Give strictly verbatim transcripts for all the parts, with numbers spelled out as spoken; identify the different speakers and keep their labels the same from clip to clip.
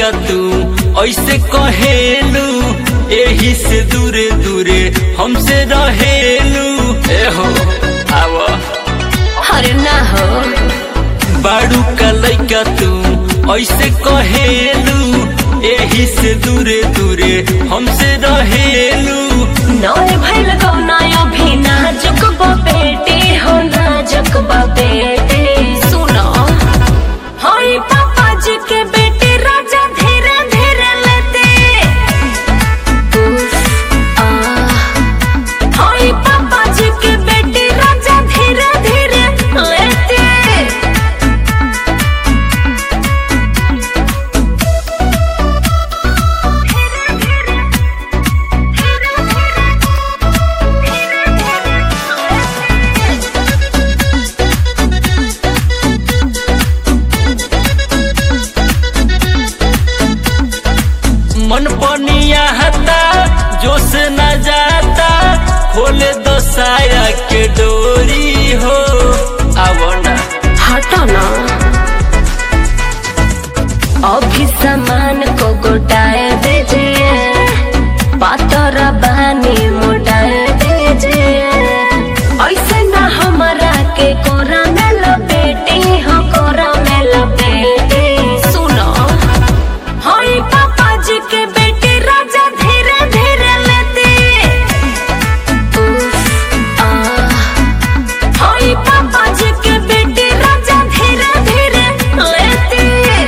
Speaker 1: लइका तू ऐसे कहेलू, एही से दूरे दूरे हमसे रहेलू। ए हो आवा
Speaker 2: अरे ना हो
Speaker 1: बाड़ू का लइका तू ऐसे कहेलू, एही से दूरे दूरे हमसे रहेलू।
Speaker 2: नौरे भइल कौना अभी नाजुक बा बेटे हो, नाजुक बा बेटे। सुनो हाय पापा जी के बेटे राजा धीरे धीरे लेते। उफ, आ, हाय पापा जी के बेटे राजा धीरे धीरे लेते।
Speaker 1: मन पनिया हता जोश न जाता, खोले दो साया के डोरी हो। आवना
Speaker 2: हटो ना अभी सामान को गोटाए दीजिए, पातर बानी मोटाए दीजिए। ऐसे ना हमारा के कोरा में लपेटे हो, कोरा में लपेटे। सुनो हाय पापा जी के बेटे राजा धीरे धीरे लेते। उफ, आ, हाय पापा जी के बेटे राजा धीरे धीरे लेते।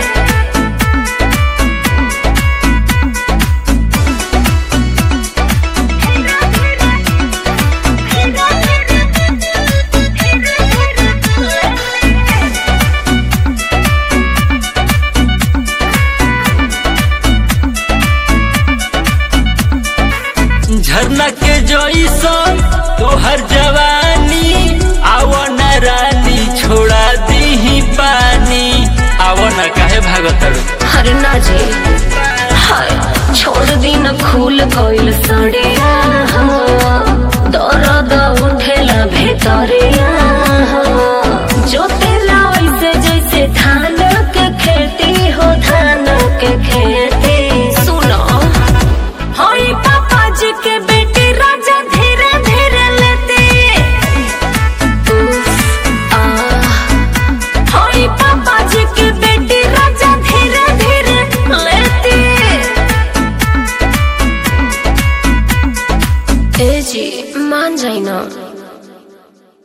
Speaker 1: झरना के जैसन तोहर जवानी, आवना रानी छोड़ा दी पानी। आवना काहे भागत
Speaker 2: अरे ना जी हाय छोड़ दी न खूल कोइल सड़िया हो, दर्द उठेला भीतरिया हो। जो तेला ऐसे जैसे धान के खेती हो, धान के खेती। सुनो हाय पापा जी के बेटे राजा धीरे धीरे लेते। उफ, आ, हाय पापा जी के बेटे राजा धीरे धीरे लेते। ए जी मान जाई ना।